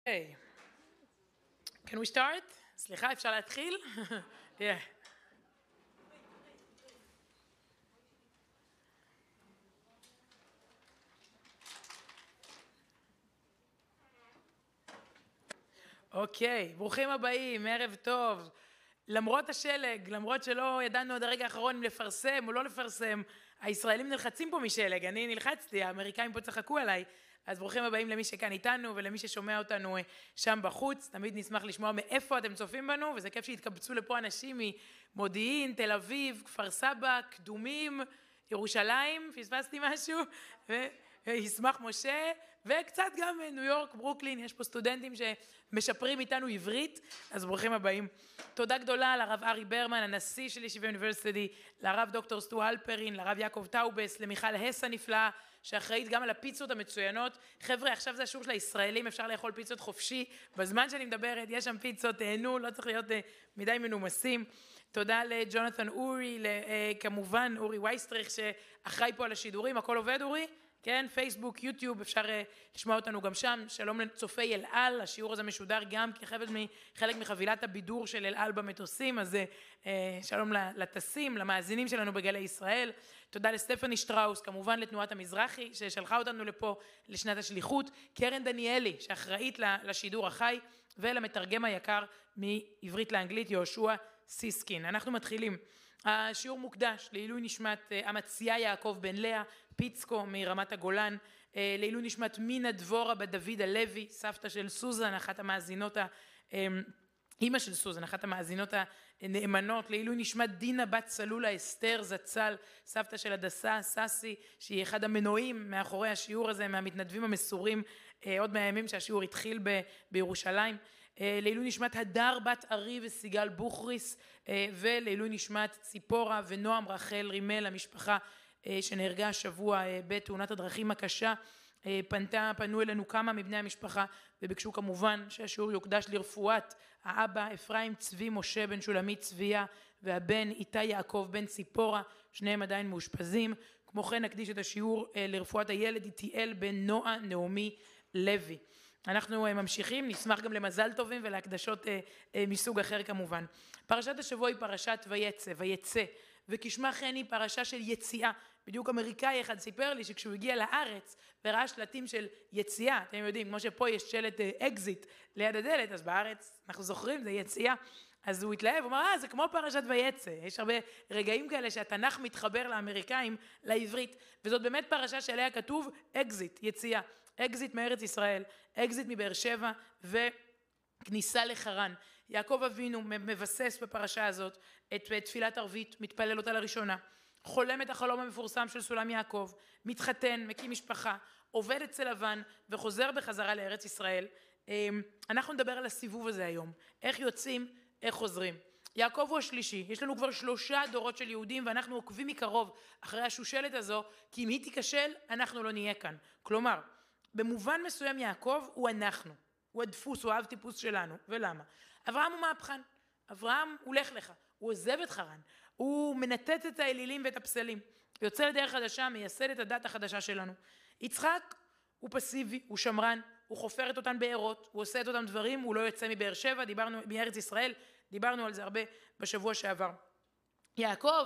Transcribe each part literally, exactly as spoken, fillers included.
Hey, can we start? סליחה, אפשר להתחיל? Yeah. אוקיי, ברוכים הבאים, ערב טוב. למרות השלג, למרות שלא ידענו עד הרגע האחרון אם לפרסם או לא לפרסם, הישראלים נלחצים פה משלג, אני נלחצתי, האמריקאים פה צחקו עליי, אז ברוכים הבאים למי שכאן איתנו ולמי ששומע אותנו שם בחוץ, תמיד נשמח לשמוע מאיפה אתם צופים בנו, וזה כיף שהתקבצו לפה אנשים ממודיעין, תל אביב, כפר סבא, קדומים, ירושלים, פספסתי משהו, וישמח משה, וקצת גם ניו יורק, ברוקלין, יש פה סטודנטים שמשפרים איתנו עברית, אז ברוכים הבאים. תודה גדולה לרב ארי ברמן, הנשיא של ישיבה אוניברסיטי, לרב דוקטור סטו הלפרין, לרב יעקב טאובס, למיכל הס הנפלאה, שאחראית גם על הפיצות המצוינות. חבר'ה, עכשיו זה השיעור של הישראלים, אפשר לאכול פיצות חופשי, בזמן שאני מדברת, יש שם פיצות, תהנו, לא צריך להיות מדי מנומסים. תודה לג'ונתן אורי, כמובן אורי וייסטריך, שאחראי פה על השידורים, הכל עובד אורי? כן, פייסבוק, יוטיוב, אפשר לשמוע אותנו גם שם. שלום לצופי אל על, השיעור הזה משודר גם כחלק מחבילת הבידור של אל על במטוסים, אז שלום לטסים, למאזינים שלנו בגלי ישראל. תודה לסטפני שטראוס, כמובן לתנועת המזרחי, ששלחה אותנו לפה לשנת השליחות, קרן דניאלי, שאחראית לשידור החי, ולמתרגם היקר מעברית לאנגלית, יהושע סיסקין. אנחנו מתחילים. השיעור מוקדש לעילוי נשמת המציעה יעקב בן לאה, פיצקו מרמת הגולן, לעילוי נשמת מינה דבורה בת דוד הלוי, סבתא של סוזן, אחת המאזינות, אמא של סוזן, אחת המאזינות הנאמנות, לעילוי נשמת דינה בת צלולה אסתר זצ"ל, סבתא של הדסה ססי, שהיא אחד המנועים מאחורי השיעור הזה, מהמתנדבים המסורים, עוד מהימים שהשיעור התחיל ב- בירושלים, לעילוי נשמת הדר בת ארי וסיגל בוכריס, ולעילוי נשמת ציפורה ונועם רחל רימל, המשפחה שנהרגה השבוע בתאונת הדרכים הקשה. פנתה, פנו אלינו כמה מבני המשפחה וביקשו כמובן שהשיעור יוקדש לרפואת האבא אפרים צבי משה בן שולמית צביה והבן איתי יעקב בן ציפורה, שניהם עדיין מאושפזים. כמו כן נקדיש את השיעור לרפואת הילד איתיאל בן נועה נעמי לוי. אנחנו ממשיכים, נשמח גם למזל טובים ולהקדשות מסוג אחר כמובן. פרשת השבוע היא פרשת ויצא, ויצא, וכשמה כן היא פרשה של יציאה. בדיוק אמריקאי אחד סיפר לי שכשהוא הגיע לארץ וראה שלטים של יציאה, אתם יודעים, כמו שפה יש שלט אקזיט ליד הדלת, אז בארץ אנחנו זוכרים, זה יציאה. אז הוא התלהב, הוא אמר, אה, זה כמו פרשת ויצא. יש הרבה רגעים כאלה שהתנ"ך מתחבר לאמריקאים, לעברית, וזאת באמת פרשה שעליה כתוב אקזיט, יציאה. אקזיט מארץ ישראל, אקזיט מבאר שבע וכניסה לחרן. יעקב אבינו מבסס בפרשה הזאת את תפילת ערבית, מתפלל אותה לראשונה, חולם את החלום המפורסם של סולם יעקב, מתחתן, מקים משפחה, עובד אצל לבן וחוזר בחזרה לארץ ישראל. אנחנו נדבר על הסיבוב הזה היום, איך יוצאים, איך חוזרים. יעקב הוא השלישי, יש לנו כבר שלושה דורות של יהודים ואנחנו עוקבים מקרוב אחרי השושלת הזו, כי אם היא תיכשל אנחנו לא נהיה כאן. כלומר, במובן מסוים יעקב הוא אנחנו, הוא הדפוס, הוא האב טיפוס שלנו. ולמה? אברהם הוא מהפכן, אברהם הוא לך לך, הוא עוזב את חרן, הוא מנתץ את האלילים ואת הפסלים, יוצא לדרך חדשה, מייסד את הדת החדשה שלנו. יצחק הוא פסיבי, הוא שמרן, הוא חופר את אותן בארות, הוא עושה את אותם דברים, הוא לא יוצא מבאר שבע, דיברנו מארץ ישראל, דיברנו על זה הרבה בשבוע שעבר. יעקב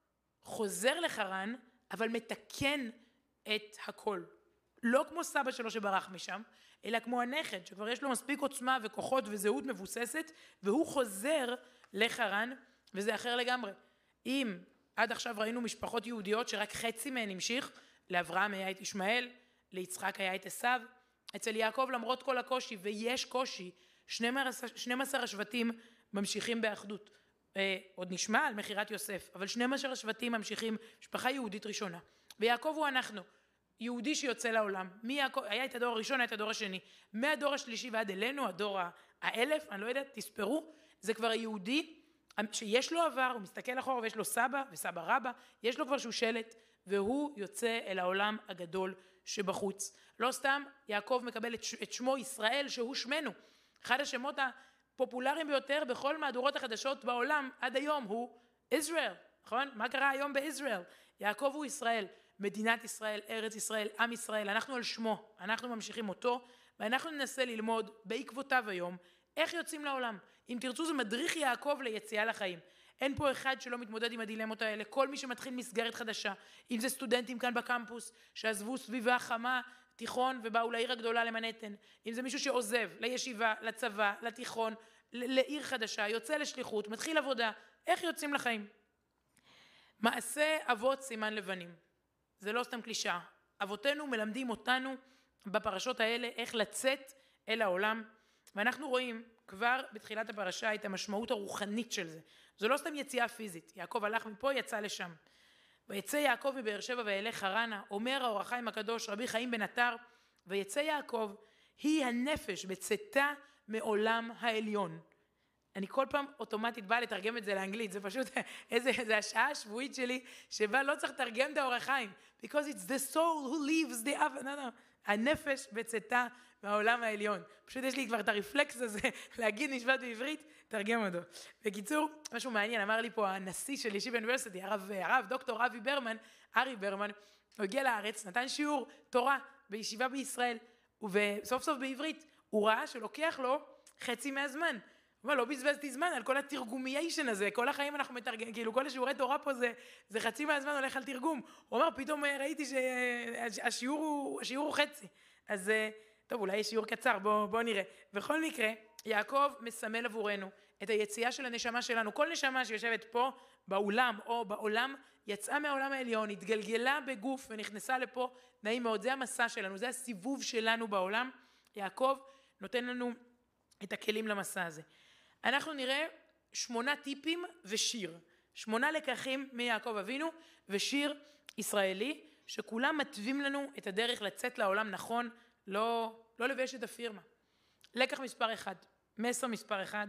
חוזר לחרן, אבל מתקן את הכל. לא כמו סבא שלו שברח משם, אלא כמו הנכד, שכבר יש לו מספיק עוצמה וכוחות וזהות מבוססת, והוא חוזר לחרן, וזה אחר לגמרי. אם עד עכשיו ראינו משפחות יהודיות שרק חצי מהן המשיך, לאברהם היה את ישמעאל, ליצחק היה את עשיו, אצל יעקב למרות כל הקושי, ויש קושי, שנים עשר השבטים ממשיכים באחדות. אה, עוד נשמע על מחירת יוסף, אבל שנים עשר השבטים ממשיכים, משפחה יהודית ראשונה. ויעקב הוא אנחנו. יהודי שיוצא לעולם, מי יעקב, היה את הדור הראשון, היה את הדור השני, מהדור השלישי ועד אלינו, הדור האלף, אני לא יודעת, תספרו, זה כבר היהודי שיש לו עבר, הוא מסתכל אחורה ויש לו סבא וסבא רבא, יש לו כבר שושלת, והוא יוצא אל העולם הגדול שבחוץ. לא סתם, יעקב מקבל את שמו ישראל, שהוא שמנו. אחד השמות הפופולריים ביותר בכל מהדורות החדשות בעולם, עד היום הוא ישראל, נכון? מה קרה היום בישראל? יעקב הוא ישראל. מדינת ישראל, ארץ ישראל, עם ישראל, אנחנו על שמו, אנחנו ממשיכים אותו, ואנחנו ננסה ללמוד בעקבותיו היום איך יוצאים לעולם. אם תרצו, זה מדריך יעקב ליציאה לחיים. אין פה אחד שלא מתמודד עם הדילמות האלה. כל מי שמתחיל מסגרת חדשה, אם זה סטודנטים כאן בקמפוס שעזבו סביבה חמה, תיכון, ובאו לעיר הגדולה למנהטן, אם זה מישהו שעוזב לישיבה, לצבא, לתיכון, לעיר חדשה, יוצא לשליחות, מתחיל עבודה, איך יוצאים לחיים? מעשה אבות סימן לבנים. זה לא סתם קלישאה. אבותינו מלמדים אותנו בפרשות האלה איך לצאת אל העולם, ואנחנו רואים כבר בתחילת הפרשה את המשמעות הרוחנית של זה. זו לא סתם יציאה פיזית. יעקב הלך מפה, יצא לשם. ויצא יעקב מבאר שבע וילך חרנה, אומר האור החיים הקדוש רבי חיים בן עטר, ויצא יעקב, היא הנפש בצאתה מעולם העליון. אני כל פעם אוטומטית באה לתרגם את זה לאנגלית, זה פשוט איזה, איזה השעה השבועית שלי, שבה לא צריך לתרגם את האור החיים, because it's the soul who leaves the other, no, no. הנפש בצאתה מהעולם העליון. פשוט יש לי כבר את הרפלקס הזה, להגיד נשבט בעברית, תרגם אותו. בקיצור, משהו מעניין, אמר לי פה הנשיא של ישיבה אוניברסיטי, הרב, הרב דוקטור אבי ברמן, ארי ברמן, הוא הגיע לארץ, נתן שיעור תורה בישיבה בישראל, ובסוף סוף בעברית, הוא ראה שלוקח לו חצי מהזמן. הוא אומר, לא בזבזתי זמן על כל התרגומיישן הזה, כל החיים אנחנו מתרגמים, כאילו כל השיעורי תורה פה זה, זה חצי מהזמן הולך על תרגום. הוא אומר, פתאום ראיתי שהשיעור הוא, השיעור הוא חצי. אז טוב, אולי יש שיעור קצר, בוא, בוא נראה. בכל מקרה, יעקב מסמל עבורנו את היציאה של הנשמה שלנו. כל נשמה שיושבת פה באולם או בעולם, יצאה מהעולם העליון, התגלגלה בגוף ונכנסה לפה, נעים מאוד, זה המסע שלנו, זה הסיבוב שלנו בעולם. יעקב נותן לנו את הכלים למסע הזה. אנחנו נראה שמונה טיפים ושיר. שמונה לקחים מיעקב אבינו ושיר ישראלי, שכולם מתווים לנו את הדרך לצאת לעולם נכון, לא, לא לבש את הפירמה. לקח מספר אחד, מסר מספר אחד,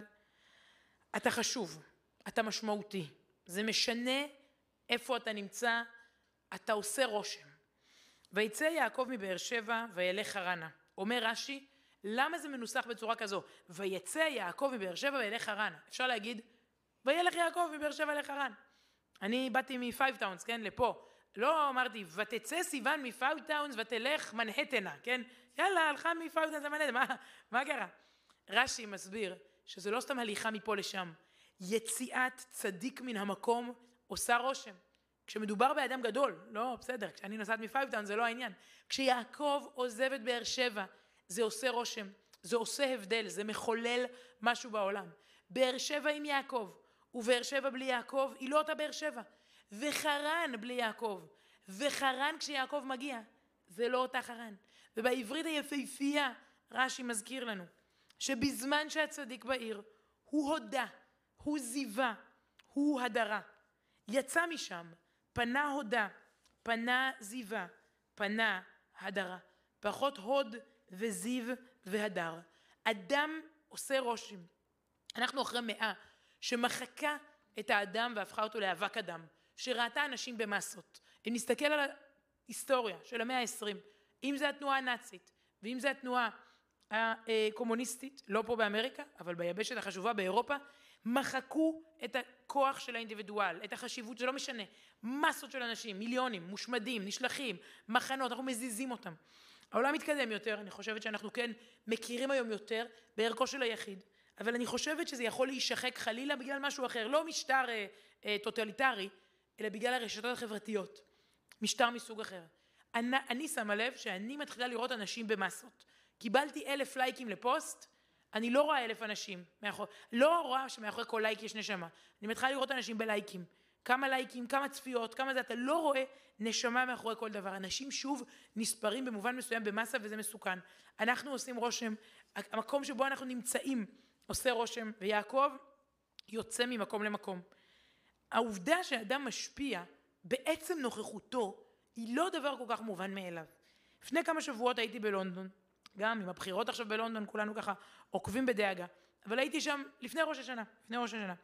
אתה חשוב, אתה משמעותי. זה משנה איפה אתה נמצא, אתה עושה רושם. ויצא יעקב מבאר שבע וילך חרנה. אומר רש"י, למה זה מנוסח בצורה כזו? ויצא יעקב מבאר שבע וילך חרנה. אפשר להגיד, וילך יעקב מבאר שבע וילך חרן. אני באתי מפייב טאונס, כן, לפה. לא אמרתי, ותצא סיוון מפייב טאונס ותלך מנהטנה, כן? יאללה, הלכה מפייב טאונס למנהטנה, מה, מה קרה? רש"י מסביר שזה לא סתם הליכה מפה לשם. יציאת צדיק מן המקום עושה רושם. כשמדובר באדם גדול, לא, בסדר, כשאני נוסעת מפייב טאונס זה לא העניין. כשיעקב עוזב את באר שבע, זה עושה רושם, זה עושה הבדל, זה מחולל משהו בעולם. באר שבע עם יעקב, ובאר שבע בלי יעקב, היא לא אותה באר שבע. וחרן בלי יעקב, וחרן כשיעקב מגיע, זה לא אותה חרן. ובעברית היפהפייה, רש"י מזכיר לנו, שבזמן שהצדיק בעיר, הוא הודה, הוא זיווה, הוא הדרה. יצא משם, פנה הודה, פנה זיווה, פנה הדרה. פחות הוד וזיו והדר. אדם עושה רושם. אנחנו אחרי מאה שמחקה את האדם והפכה אותו לאבק אדם, שראתה אנשים במסות. אם נסתכל על ההיסטוריה של המאה העשרים, אם זה התנועה הנאצית, ואם זה התנועה הקומוניסטית, לא פה באמריקה, אבל ביבשת החשובה באירופה, מחקו את הכוח של האינדיבידואל, את החשיבות, זה לא משנה. מסות של אנשים, מיליונים, מושמדים, נשלחים, מחנות, אנחנו מזיזים אותם. העולם מתקדם יותר, אני חושבת שאנחנו כן מכירים היום יותר בערכו של היחיד, אבל אני חושבת שזה יכול להישחק חלילה בגלל משהו אחר, לא משטר אה, אה, טוטליטרי, אלא בגלל הרשתות החברתיות, משטר מסוג אחר. אני, אני שמה לב שאני מתחילה לראות אנשים במסות. קיבלתי אלף לייקים לפוסט, אני לא רואה אלף אנשים, מאחור, לא רואה שמאחורי כל לייק יש נשמה. אני מתחילה לראות אנשים בלייקים. כמה לייקים, כמה צפיות, כמה זה, אתה לא רואה נשמה מאחורי כל דבר. אנשים שוב נספרים במובן מסוים במסה וזה מסוכן. אנחנו עושים רושם, המקום שבו אנחנו נמצאים עושה רושם, ויעקב יוצא ממקום למקום. העובדה שאדם משפיע בעצם נוכחותו, היא לא דבר כל כך מובן מאליו. לפני כמה שבועות הייתי בלונדון, גם עם הבחירות עכשיו בלונדון, כולנו ככה עוקבים בדאגה, אבל הייתי שם לפני ראש השנה, לפני ראש השנה.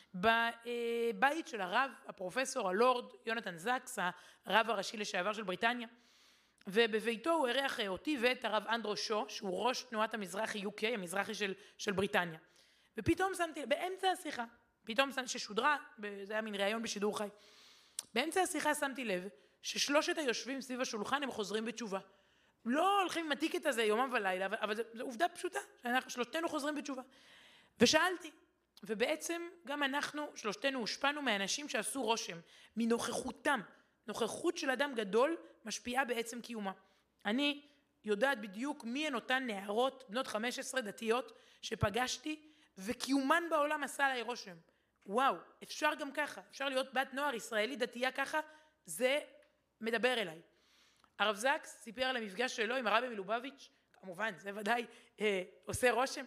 בבית של הרב, הפרופסור, הלורד, יונתן זקס, הרב הראשי לשעבר של בריטניה, ובביתו הוא ערך אותי ואת הרב אנדרו שו, שהוא ראש תנועת המזרחי יו קיי, המזרחי של, של בריטניה. ופתאום שמתי, באמצע השיחה, פתאום שמתי ששודרה, זה היה מין ראיון בשידור חי, באמצע השיחה שמתי לב ששלושת היושבים סביב השולחן הם חוזרים בתשובה. לא הולכים עם הטיקט הזה יומם ולילה, אבל, אבל זו עובדה פשוטה, שאנחנו שלושתנו חוזרים בתשובה. ושאלתי, ובעצם גם אנחנו שלושתנו הושפענו מאנשים שעשו רושם, מנוכחותם. נוכחות של אדם גדול משפיעה בעצם קיומה. אני יודעת בדיוק מי הן אותן נערות, בנות חמש עשרה דתיות, שפגשתי, וקיומן בעולם עשה עליי רושם. וואו, אפשר גם ככה, אפשר להיות בת נוער ישראלי דתייה ככה, זה מדבר אליי. הרב זקס סיפר על המפגש שלו עם הרבי מלובביץ', כמובן, זה ודאי אה, עושה רושם.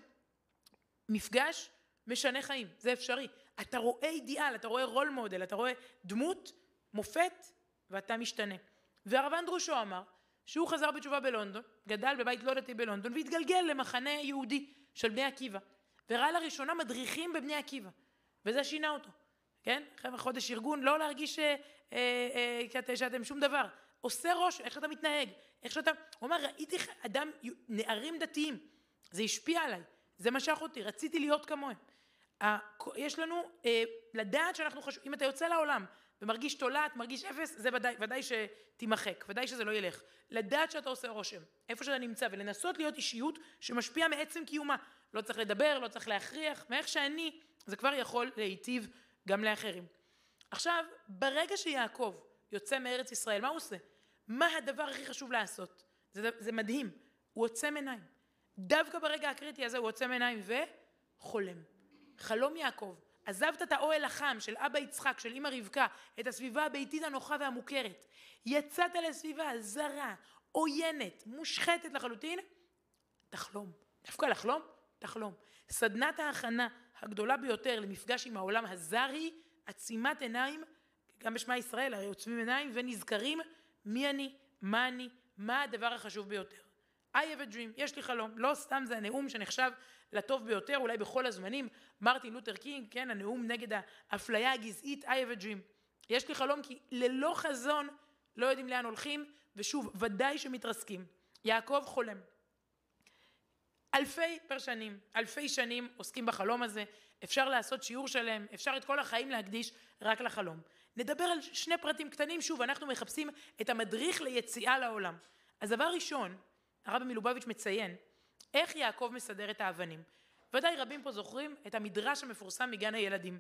מפגש משנה חיים, זה אפשרי. אתה רואה אידיאל, אתה רואה רול מודל, אתה רואה דמות, מופת, ואתה משתנה. והרב אנדרושו אמר שהוא חזר בתשובה בלונדון, גדל בבית לא דתי בלונדון, והתגלגל למחנה יהודי של בני עקיבא. וראה לראשונה מדריכים בבני עקיבא, וזה שינה אותו. כן? אחרי חודש ארגון, לא להרגיש אה, אה, אה, שאתם שום דבר. עושה ראש, איך אתה מתנהג, איך שאתה... הוא אומר, ראיתי אדם, נערים דתיים, זה השפיע עליי, זה משך אותי, רציתי להיות כמוהם. יש לנו אה, לדעת שאנחנו חשובים, אם אתה יוצא לעולם ומרגיש תולעת, מרגיש אפס, זה ודאי, ודאי שתימחק, ודאי שזה לא ילך. לדעת שאתה עושה רושם, איפה שאתה נמצא, ולנסות להיות אישיות שמשפיעה מעצם קיומה. לא צריך לדבר, לא צריך להכריח, מאיך שאני, זה כבר יכול להיטיב גם לאחרים. עכשיו, ברגע שיעקב יוצא מארץ ישראל, מה הוא עושה? מה הדבר הכי חשוב לעשות? זה, זה מדהים, הוא עוצם עיניים. דווקא ברגע הקריטי הזה הוא עוצם עיניים וחולם. חלום יעקב, עזבת את האוהל החם של אבא יצחק, של אמא רבקה, את הסביבה הביתית הנוחה והמוכרת. יצאת לסביבה זרה, עוינת, מושחתת לחלוטין, תחלום. דווקא לחלום? תחלום. סדנת ההכנה הגדולה ביותר למפגש עם העולם הזר היא עצימת עיניים, גם בשמה ישראל, הרי עוצמים עיניים ונזכרים מי אני, מה אני, מה הדבר החשוב ביותר. I have a dream, יש לי חלום, לא סתם זה הנאום שנחשב לטוב ביותר, אולי בכל הזמנים, מרטין לותר קינג, כן, הנאום נגד האפליה הגזעית, I have a dream. יש לי חלום כי ללא חזון לא יודעים לאן הולכים, ושוב, ודאי שמתרסקים. יעקב חולם. אלפי פרשנים, אלפי שנים עוסקים בחלום הזה, אפשר לעשות שיעור שלם, אפשר את כל החיים להקדיש רק לחלום. נדבר על שני פרטים קטנים, שוב, אנחנו מחפשים את המדריך ליציאה לעולם. אז דבר ראשון, הרבי מלובביץ' מציין, איך יעקב מסדר את האבנים. ודאי רבים פה זוכרים את המדרש המפורסם מגן הילדים.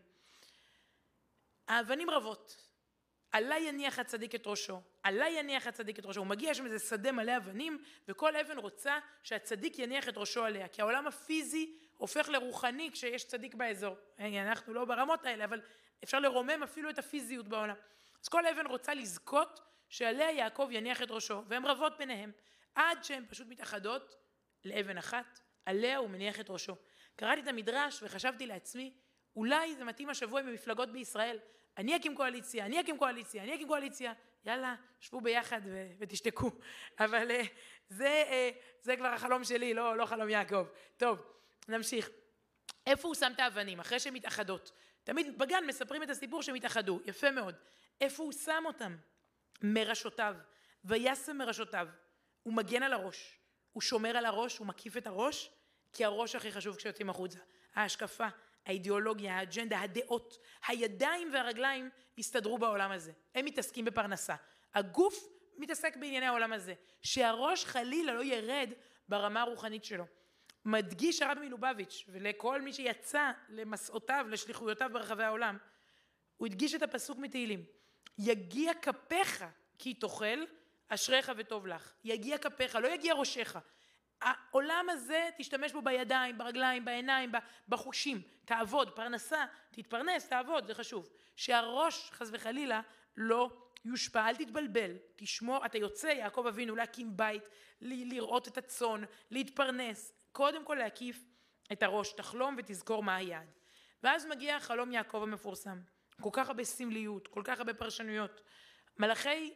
האבנים רבות, עלה יניח הצדיק את ראשו, עלה יניח הצדיק את ראשו, הוא מגיע שם איזה שדה מלא אבנים, וכל אבן רוצה שהצדיק יניח את ראשו עליה, כי העולם הפיזי הופך לרוחני כשיש צדיק באזור. אנחנו לא ברמות האלה, אבל אפשר לרומם אפילו את הפיזיות בעולם. אז כל אבן רוצה לזכות שעליה יעקב יניח את ראשו, והן רבות ביניהם, עד שהן פשוט מתאחדות לאבן אחת, עליה הוא מניח את ראשו. קראתי את המדרש וחשבתי לעצמי, אולי זה מתאים השבוע עם המפלגות בישראל, אני אקים קואליציה, אני אקים קואליציה, אני אקים קואליציה, יאללה, שבו ביחד ו- ותשתקו. אבל uh, זה, uh, זה כבר החלום שלי, לא, לא חלום יעקב. טוב, נמשיך. איפה הוא שם את האבנים? אחרי שהן מתאחדות. תמיד בגן מספרים את הסיפור שהם התאחדו, יפה מאוד. איפה הוא שם אותם? מראשותיו, וישם מראשותיו. הוא מגן על הראש, הוא שומר על הראש, הוא מקיף את הראש, כי הראש הכי חשוב כשיוצאים החוצה. ההשקפה, האידיאולוגיה, האג'נדה, הדעות, הידיים והרגליים הסתדרו בעולם הזה. הם מתעסקים בפרנסה. הגוף מתעסק בענייני העולם הזה. שהראש חלילה לא ירד ברמה הרוחנית שלו. מדגיש הרבי מלובביץ' ולכל מי שיצא למסעותיו, לשליחויותיו ברחבי העולם, הוא הדגיש את הפסוק מתהילים. יגיע כפיך כי תאכל, אשריך וטוב לך. יגיע כפיך, לא יגיע ראשך. העולם הזה תשתמש בו בידיים, ברגליים, בעיניים, בחושים. תעבוד, פרנסה, תתפרנס, תעבוד, זה חשוב. שהראש, חס וחלילה, לא יושפע, אל תתבלבל. תשמור, אתה יוצא, יעקב אבינו, להקים בית, ל- לראות את הצאן, להתפרנס. קודם כל להקיף את הראש, תחלום ותזכור מה היעד. ואז מגיע חלום יעקב המפורסם. כל כך הרבה סמליות, כל כך הרבה פרשנויות. מלאכי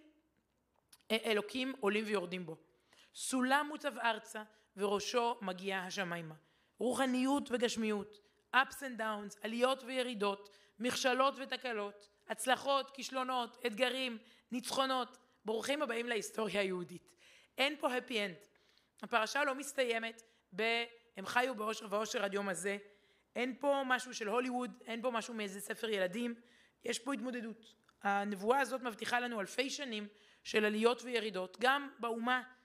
אלוקים עולים ויורדים בו. סולם מוצב ארצה וראשו מגיע השמיימה. רוחניות וגשמיות, ups and downs, עליות וירידות, מכשלות ותקלות, הצלחות, כישלונות, אתגרים, ניצחונות. ברוכים הבאים להיסטוריה היהודית. אין פה happy end. הפרשה לא מסתיימת ב- הם חיו באושר ואושר עד יום הזה. אין פה משהו של הוליווד, אין פה משהו מאיזה ספר ילדים. יש פה התמודדות. הנבואה הזאת מבטיחה לנו אלפי שנים של עליות וירידות, גם באומה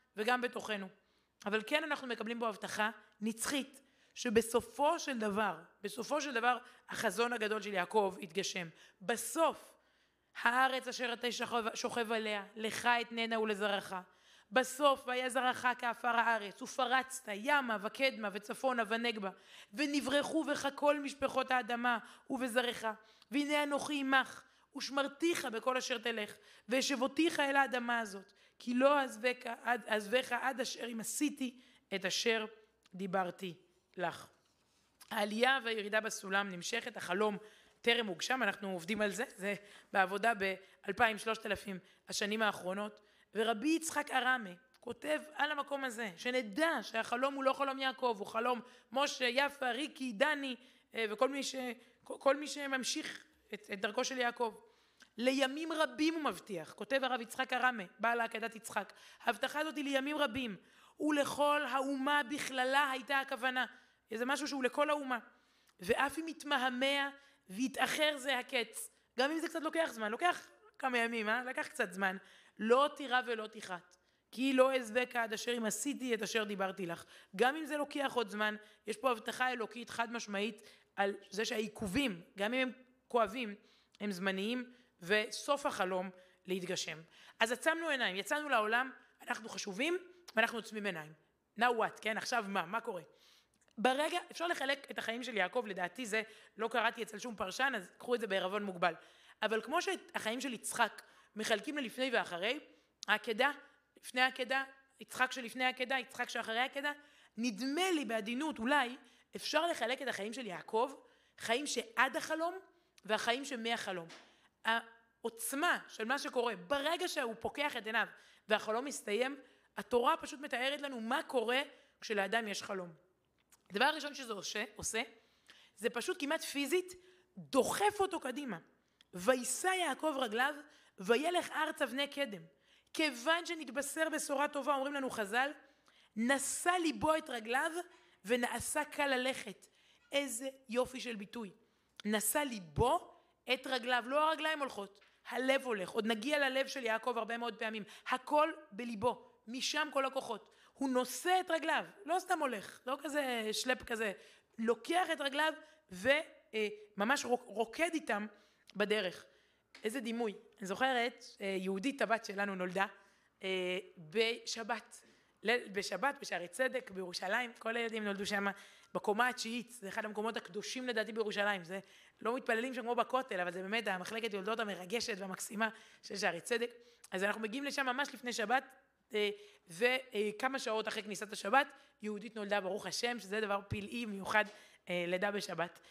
וגם בתוכנו. אבל כן אנחנו מקבלים בו הבטחה נצחית, שבסופו של דבר, בסופו של דבר, החזון הגדול של יעקב יתגשם. בסוף, הארץ אשר אתה שוכב, שוכב עליה, לך אתננה ולזרעך. בסוף, והיה זרעך כעפר הארץ, ופרצת ימה וקדמה וצפונה ונגבה, ונברחו בך כל משפחות האדמה ובזרעך. והנה אנוכי עמך, ושמרתיך בכל אשר תלך, והשבותיך אל האדמה הזאת, כי לא אעזבך עד, אעזבך עד אשר אם עשיתי את אשר דיברתי לך. העלייה והירידה בסולם נמשכת, החלום טרם הוגשם, אנחנו עובדים על זה, זה בעבודה ב-אלפיים שלושת אלפים השנים האחרונות, ורבי יצחק ארמה כותב על המקום הזה, שנדע שהחלום הוא לא חלום יעקב, הוא חלום משה, יפה, ריקי, דני, וכל מי, ש, כל מי שממשיך את, את דרכו של יעקב. לימים רבים הוא מבטיח, כותב הרב יצחק ארמה, בעל העקדת יצחק, ההבטחה הזאת היא לימים רבים, ולכל האומה בכללה הייתה הכוונה, זה משהו שהוא לכל האומה, ואף אם יתמהמה ויתאחר זה הקץ, גם אם זה קצת לוקח זמן, לוקח כמה ימים, אה? לקח קצת זמן, לא תירא ולא תיחת, כי לא אעזבך עד אשר אם עשיתי את אשר דיברתי לך. גם אם זה לוקח עוד זמן, יש פה הבטחה אלוקית חד משמעית על זה שהעיכובים, גם אם הם כואבים, הם זמניים, וסוף החלום להתגשם. אז עצמנו עיניים, יצאנו לעולם, אנחנו חשובים ואנחנו עוצמים עיניים. Now what, כן? עכשיו מה? מה קורה? ברגע, אפשר לחלק את החיים של יעקב, לדעתי זה לא קראתי אצל שום פרשן, אז קחו את זה בערבון מוגבל. אבל כמו שהחיים של יצחק מחלקים ללפני ואחרי, העקדה, לפני העקדה, יצחק שלפני העקדה, יצחק שאחרי העקדה, נדמה לי בעדינות אולי אפשר לחלק את החיים של יעקב, חיים שעד החלום והחיים שמהחלום. העוצמה של מה שקורה, ברגע שהוא פוקח את עיניו והחלום מסתיים, התורה פשוט מתארת לנו מה קורה כשלאדם יש חלום. הדבר הראשון שזה עושה, עושה, זה פשוט כמעט פיזית, דוחף אותו קדימה. וישא יעקב רגליו, וילך ארצה בני קדם. כיוון שנתבשר בשורה טובה, אומרים לנו חז"ל, נשא ליבו את רגליו, ונעשה קל ללכת. איזה יופי של ביטוי. נשא ליבו את רגליו, לא הרגליים הולכות, הלב הולך. עוד נגיע ללב של יעקב הרבה מאוד פעמים. הכל בליבו, משם כל הכוחות. הוא נושא את רגליו, לא סתם הולך, לא כזה שלפ כזה, לוקח את רגליו וממש רוקד איתם בדרך. איזה דימוי. אני זוכרת, יהודית הבת שלנו נולדה בשבת, בשבת בשערי צדק בירושלים, כל הילדים נולדו שם בקומה התשיעית, זה אחד המקומות הקדושים לדעתי בירושלים, זה לא מתפללים שם כמו בכותל, אבל זה באמת המחלקת יולדות המרגשת והמקסימה של שערי צדק, אז אנחנו מגיעים לשם ממש לפני שבת, וכמה שעות אחרי כניסת השבת, יהודית נולדה ברוך השם, שזה דבר פלאי מיוחד לידה בשבת,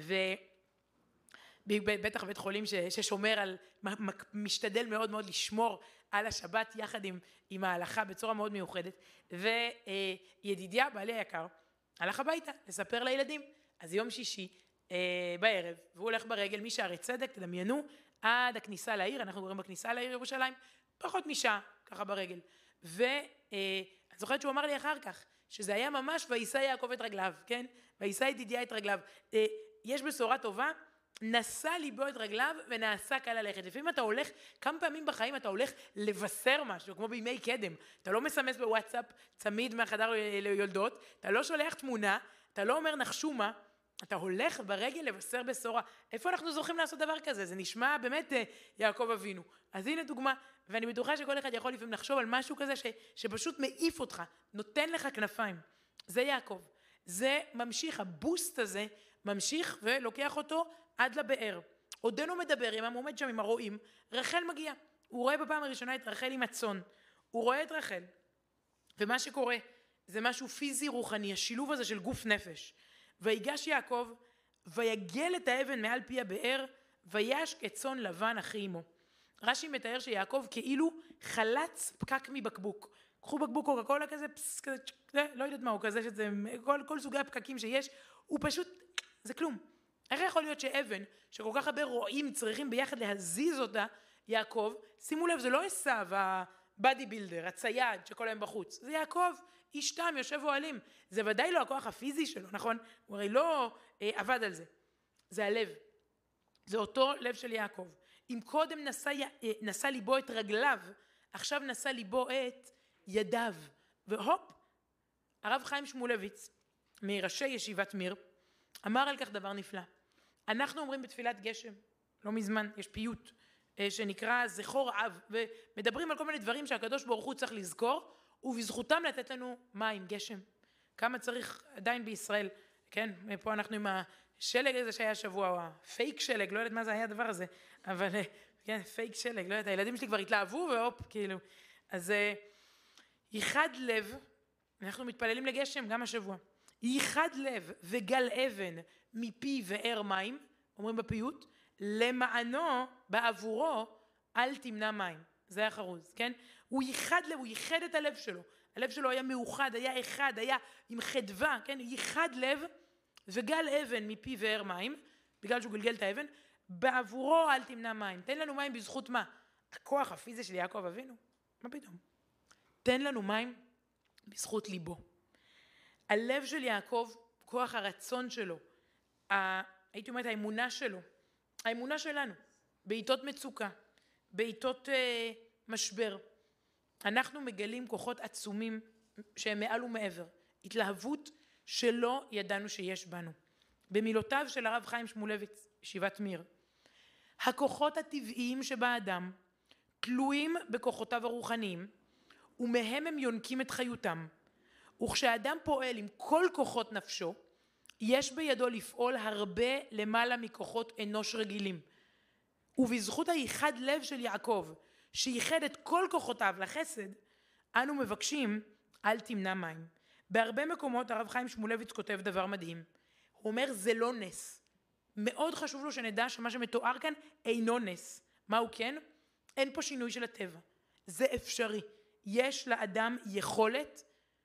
ובטח בית חולים ששומר על, משתדל מאוד מאוד לשמור על השבת יחד עם, עם ההלכה בצורה מאוד מיוחדת, וידידיה, בעלי היקר, הלך הביתה לספר לילדים, אז יום שישי בערב, והוא הולך ברגל משערי צדק, תדמיינו, עד הכניסה לעיר, אנחנו גורם בכניסה לעיר ירושלים, פחות משעה, ככה ברגל. ואני זוכרת שהוא אמר לי אחר כך, שזה היה ממש וישא יעקב את רגליו, כן? וישא ידידיה את רגליו. יש בשורה טובה, נשא ליבו את רגליו ונעשה קל ללכת. לפעמים אתה הולך, כמה פעמים בחיים אתה הולך לבשר משהו, כמו בימי קדם. אתה לא מסמס בוואטסאפ, צמיד מהחדר ליולדות, אתה לא שולח תמונה, אתה לא אומר נחשו מה, אתה הולך ברגל לבשר בשורה. איפה אנחנו זוכים לעשות דבר כזה? זה נשמע באמת יעקב אבינו. אז הנה דוגמה, ואני בטוחה שכל אחד יכול לפעמים לחשוב על משהו כזה ש, שפשוט מעיף אותך, נותן לך כנפיים. זה יעקב. זה ממשיך, הבוסט הזה ממשיך ולוקח אותו עד לבאר. עודנו מדבר עם, הוא עומד שם עם הרועים, רחל מגיע. הוא רואה בפעם הראשונה את רחל עם הצאן. הוא רואה את רחל. ומה שקורה זה משהו פיזי רוחני, השילוב הזה של גוף נפש. ויגש יעקב, ויגל את האבן מעל פי הבאר, ויש כצאן לבן אחי אמו. רש"י מתאר שיעקב כאילו חלץ פקק מבקבוק. קחו בקבוק קוקה קולה כזה, פס, כזה, לא יודעת מה הוא כזה, שזה, כל, כל סוגי הפקקים שיש, הוא פשוט, זה כלום. איך יכול להיות שאבן, שכל כך הרבה רועים צריכים ביחד להזיז אותה, יעקב, שימו לב, זה לא עשיו, הבאדי בילדר, הצייד שכל היום בחוץ, זה יעקב, איש תם, יושב אוהלים, זה ודאי לא הכוח הפיזי שלו, נכון? הוא הרי לא אה, עבד על זה, זה הלב, זה אותו לב של יעקב. אם קודם נשא, נשא ליבו את רגליו, עכשיו נשא ליבו את ידיו. והופ, הרב חיים שמואלביץ, מראשי ישיבת מיר, אמר על כך דבר נפלא. אנחנו אומרים בתפילת גשם, לא מזמן, יש פיוט שנקרא זכור אב, ומדברים על כל מיני דברים שהקדוש ברוך הוא צריך לזכור, ובזכותם לתת לנו מים, גשם. כמה צריך עדיין בישראל, כן? פה אנחנו עם השלג הזה שהיה שבוע, או הפייק שלג, לא יודעת מה זה היה הדבר הזה, אבל כן, פייק שלג, לא יודעת, הילדים שלי כבר התלהבו והופ, כאילו. אז ייחד לב, אנחנו מתפללים לגשם גם השבוע, ייחד לב וגל אבן מפי ואר מים, אומרים בפיוט, למענו, בעבורו, אל תמנע מים. זה החרוז, כן? הוא ייחד לב, הוא ייחד את הלב שלו. הלב שלו היה מאוחד, היה אחד, היה עם חדווה, כן? ייחד לב וגל אבן מפי ואר מים, בגלל שהוא גלגל את האבן, בעבורו אל תמנע מים. תן לנו מים בזכות מה? הכוח הפיזי של יעקב אבינו? מה פתאום? תן לנו מים בזכות ליבו. הלב של יעקב, כוח הרצון שלו, ה... הייתי אומרת האמונה שלו, האמונה שלנו, בעיתות מצוקה, בעיתות אה, משבר, אנחנו מגלים כוחות עצומים שהם מעל ומעבר, התלהבות שלא ידענו שיש בנו. במילותיו של הרב חיים שמואלביץ, ישיבת מיר, הכוחות הטבעיים שבאדם תלויים בכוחותיו הרוחניים, ומהם הם יונקים את חיותם. וכשאדם פועל עם כל כוחות נפשו, יש בידו לפעול הרבה למעלה מכוחות אנוש רגילים. ובזכות הייחד לב של יעקב, שייחד את כל כוחותיו לחסד, אנו מבקשים, אל תמנע מים. בהרבה מקומות הרב חיים שמואלביץ כותב דבר מדהים. הוא אומר, זה לא נס. מאוד חשוב לו שנדע שמה שמתואר כאן אינו נס. מה הוא כן? אין פה שינוי של הטבע. זה אפשרי. יש לאדם יכולת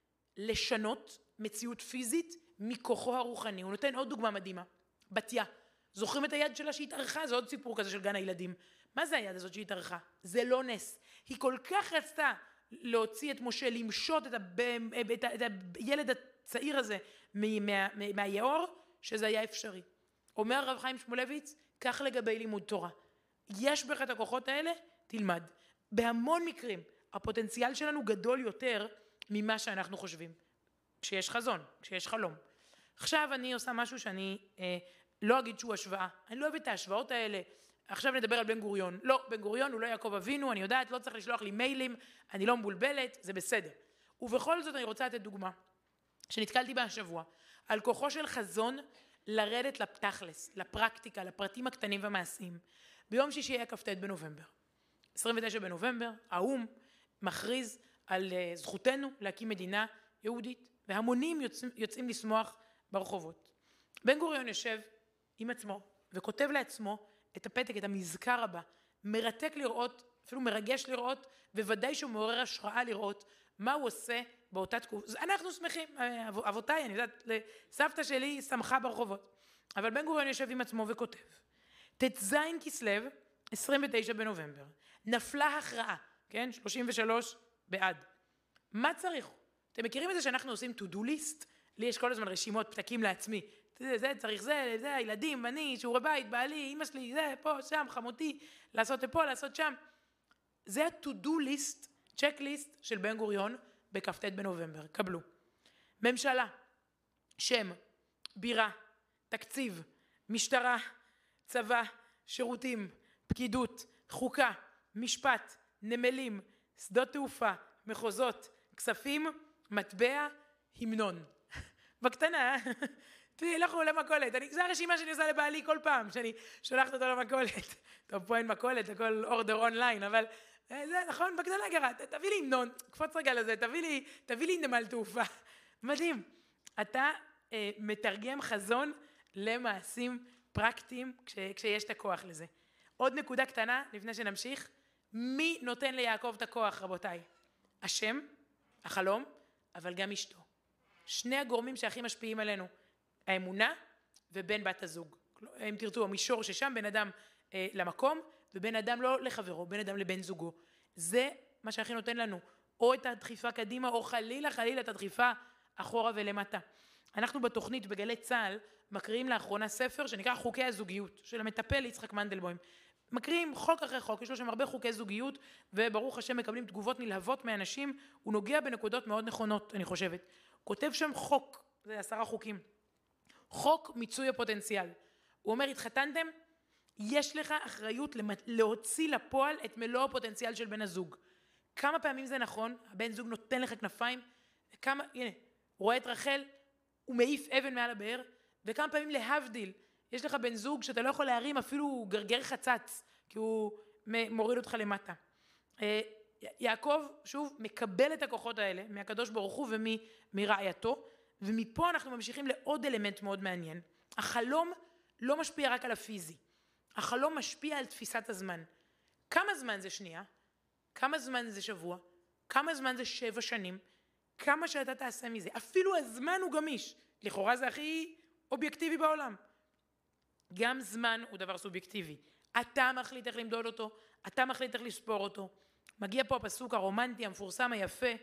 לשנות מציאות פיזית מכוחו הרוחני. הוא נותן עוד דוגמה מדהימה. בתיה. זוכרים את היד שלה שהתארכה? זה עוד סיפור כזה של גן הילדים. מה זה היד הזאת שהתארכה? זה לא נס. היא כל כך רצתה להוציא את משה, למשות את, הב... את, ה... את הילד הצעיר הזה מה... מהיאור, שזה היה אפשרי. אומר הרב חיים שמואלביץ, כך לגבי לימוד תורה. יש בך את הכוחות האלה, תלמד. בהמון מקרים, הפוטנציאל שלנו גדול יותר ממה שאנחנו חושבים. כשיש חזון, כשיש חלום. עכשיו אני עושה משהו שאני אה, לא אגיד שהוא השוואה. אני לא אוהבת את ההשוואות האלה. עכשיו נדבר על בן גוריון. לא, בן גוריון הוא לא יעקב אבינו, אני יודעת, לא צריך לשלוח לי מיילים, אני לא מבולבלת, זה בסדר. ובכל זאת אני רוצה לתת דוגמה, שנתקלתי בה השבוע, על כוחו של חזון לרדת לפתחלס, לפרקטיקה, לפרטים הקטנים והמעשיים. ביום שישי היה כ"ט בנובמבר. עשרים ותשעה בנובמבר, האו"ם מכריז על זכותנו להקים מדינה יהודית, והמונים יוצאים, יוצאים לשמוח ברחובות. בן גוריון יושב עם עצמו וכותב לעצמו את הפתק, את המזכר הבא, מרתק לראות, אפילו מרגש לראות, וודאי שהוא מעורר השראה לראות מה הוא עושה באותה תקופה. אנחנו שמחים, אבותיי, אני יודעת, סבתא שלי שמחה ברחובות. אבל בן גוריון יושב עם עצמו וכותב, ט"ז כסלו, עשרים ותשעה בנובמבר, נפלה הכרעה, כן? שלושים ושלוש בעד. מה צריך? אתם מכירים את זה שאנחנו עושים to do list? לי יש כל הזמן רשימות פתקים לעצמי. זה, זה צריך זה, זה, הילדים, אני, שיעורי בית, בעלי, אמא שלי, זה, פה, שם, חמותי, לעשות פה, לעשות שם. זה ה-to do list, checklist של בן גוריון בכ"ט בנובמבר. קבלו. ממשלה, שם, בירה, תקציב, משטרה, צבא, שירותים, פקידות, חוקה, משפט, נמלים, שדות תעופה, מחוזות, כספים, מטבע, המנון. בקטנה, תראי, אנחנו למכולת. זו הרשימה שאני עושה לבעלי כל פעם, שאני שולחת אותו למכולת. טוב, פה אין מכולת, הכל אורדר אונליין, אבל זה נכון, בקטנה גרה, תביא לי המנון, קפוץ רגע לזה, תביא לי, תביא לי נמל תעופה. מדהים. אתה אה, מתרגם חזון למעשים פרקטיים כש, כשיש את הכוח לזה. עוד נקודה קטנה, לפני שנמשיך, מי נותן ליעקב את הכוח, רבותיי? השם, החלום, אבל גם אשתו. שני הגורמים שהכי משפיעים עלינו, האמונה ובן בת הזוג. אם תרצו, המישור ששם בין אדם אה, למקום, ובין אדם לא לחברו, בין אדם לבן זוגו. זה מה שהכי נותן לנו, או את הדחיפה קדימה, או חלילה חלילה את הדחיפה אחורה ולמטה. אנחנו בתוכנית בגלי צה"ל מקריאים לאחרונה ספר שנקרא חוקי הזוגיות, של המטפל יצחק מנדלבוים. מקריאים חוק אחרי חוק, יש לו שם הרבה חוקי זוגיות, וברוך השם מקבלים תגובות נלהבות מאנשים, הוא נוגע בנקודות מאוד נכונות, אני חושבת. הוא כותב שם חוק, זה עשרה חוקים, חוק מיצוי הפוטנציאל. הוא אומר, התחתנתם, יש לך אחריות להוציא לפועל את מלוא הפוטנציאל של בן הזוג. כמה פעמים זה נכון, הבן זוג נותן לך כנפיים, וכמה, הנה, הוא רואה את רחל, הוא מעיף אבן מעל הבאר, וכמה פעמים להבדיל, יש לך בן זוג שאתה לא יכול להרים אפילו גרגר חצץ, כי הוא מוריד אותך למטה. יעקב, שוב, מקבל את הכוחות האלה, מהקדוש ברוך הוא ומרעייתו, ומפה אנחנו ממשיכים לעוד אלמנט מאוד מעניין. החלום לא משפיע רק על הפיזי, החלום משפיע על תפיסת הזמן. כמה זמן זה שנייה? כמה זמן זה שבוע? כמה זמן זה שבע שנים? כמה שאתה תעשה מזה? אפילו הזמן הוא גמיש. לכאורה זה הכי אובייקטיבי בעולם. גם זמן הוא דבר סובייקטיבי. אתה מחליט איך למדוד אותו, אתה מחליט איך לספור אותו. מגיע פה הפסוק הרומנטי, המפורסם, היפה.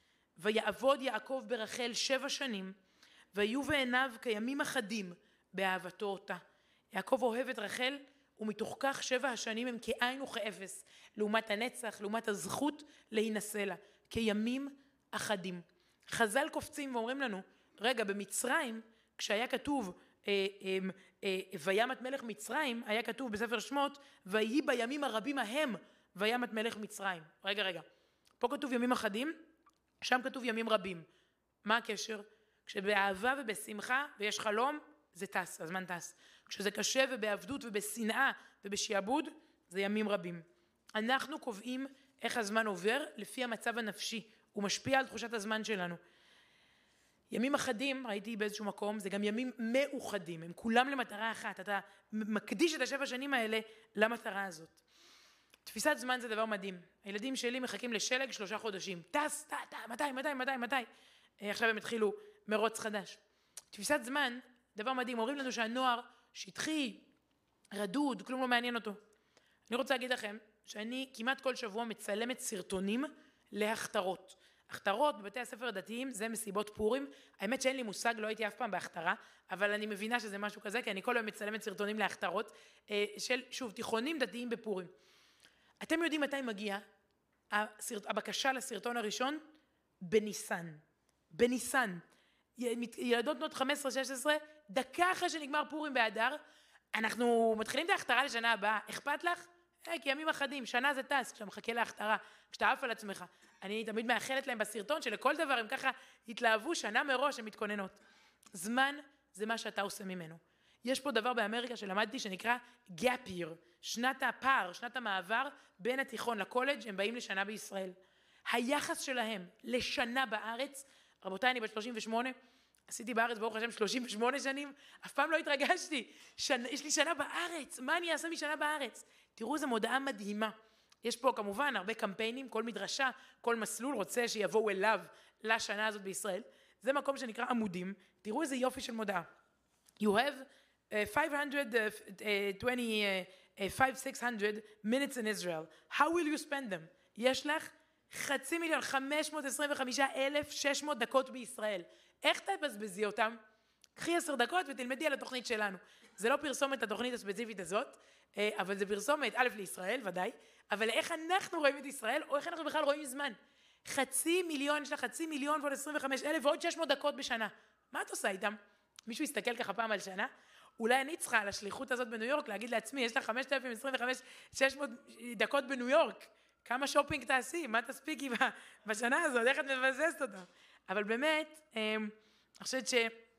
ויעבוד יעקב ברחל שבע שנים, והיו בעיניו כימים אחדים באהבתו אותה. יעקב אוהב את רחל, ומתוך כך שבע השנים הם כאין וכאפס, לעומת הנצח, לעומת הזכות להינשא לה, כימים אחדים. חז"ל קופצים ואומרים לנו, רגע, במצרים, כשהיה כתוב, אה, אה, אה, וימת מלך מצרים, היה כתוב בספר שמות, ויהי בימים הרבים ההם, וימת מלך מצרים. רגע, רגע. פה כתוב ימים אחדים, שם כתוב ימים רבים. מה הקשר? כשבאהבה ובשמחה ויש חלום, זה טס, הזמן טס. כשזה קשה ובעבדות ובשנאה ובשיעבוד, זה ימים רבים. אנחנו קובעים איך הזמן עובר לפי המצב הנפשי. הוא משפיע על תחושת הזמן שלנו. ימים אחדים, ראיתי באיזשהו מקום, זה גם ימים מאוחדים. הם כולם למטרה אחת. אתה מקדיש את השבע שנים האלה למטרה הזאת. תפיסת זמן זה דבר מדהים. הילדים שלי מחכים לשלג שלושה חודשים. טס, טה, טה, מתי, מתי, מתי, מתי. עכשיו הם התחילו מרוץ חדש. תפיסת זמן, דבר מדהים. אומרים לנו שהנוער שטחי, רדוד, כלום לא מעניין אותו. אני רוצה להגיד לכם שאני כמעט כל שבוע מצלמת סרטונים להכתרות. הכתרות בבתי הספר הדתיים זה מסיבות פורים. האמת שאין לי מושג, לא הייתי אף פעם בהכתרה, אבל אני מבינה שזה משהו כזה, כי אני כל היום מצלמת סרטונים להכתרות של, שוב, תיכונים דתיים בפורים. אתם יודעים מתי מגיע הסרט, הבקשה לסרטון הראשון? בניסן. בניסן. ילדות בנות חמש עשרה שש עשרה, דקה אחרי שנגמר פורים באדר, אנחנו מתחילים את ההכתרה לשנה הבאה. אכפת לך? אה, כי ימים אחדים, שנה זה טס, כשאתה מחכה להכתרה, כשאתה עף על עצמך. אני תמיד מאחלת להם בסרטון שלכל דבר הם ככה התלהבו שנה מראש, הם מתכוננות. זמן זה מה שאתה עושה ממנו. יש פה דבר באמריקה שלמדתי שנקרא gap year, שנת הפער, שנת המעבר בין התיכון לקולג', הם באים לשנה בישראל. היחס שלהם לשנה בארץ, רבותיי, אני בת שלושים ושמונה, עשיתי בארץ ברוך השם שלושים ושמונה שנים, אף פעם לא התרגשתי, שנה, יש לי שנה בארץ, מה אני אעשה משנה בארץ? תראו, זו מודעה מדהימה. יש פה כמובן הרבה קמפיינים, כל מדרשה, כל מסלול רוצה שיבואו אליו לשנה הזאת בישראל. זה מקום שנקרא עמודים, תראו איזה יופי של מודעה. You have uh, five hundred twenty, five six hundred minutes in Israel. How will you spend them? יש לך חצי מיליון, חמש מאות עשרים וחמישה אלף שש מאות דקות בישראל. איך תבזבזי אותם? קחי עשר דקות ותלמדי על התוכנית שלנו. זה לא פרסומת התוכנית הספציפית הזאת, אבל זה פרסומת, א' לישראל, ודאי, אבל איך אנחנו רואים את ישראל, או איך אנחנו בכלל רואים זמן. חצי מיליון, יש לה חצי מיליון ועוד עשרים וחמש אלף ועוד שש מאות דקות בשנה. מה את עושה איתם? מישהו יסתכל ככה פעם על שנה? אולי אני צריכה על השליחות הזאת בניו יורק להגיד לעצמי, יש לה חמשת אלפים עשרים וחמש שש מאות דקות בניו יורק. כמה שופינג תעשי? מה תספיקי בשנה הזאת? איך את מבזזת אותה? אבל באמת, אני חושבת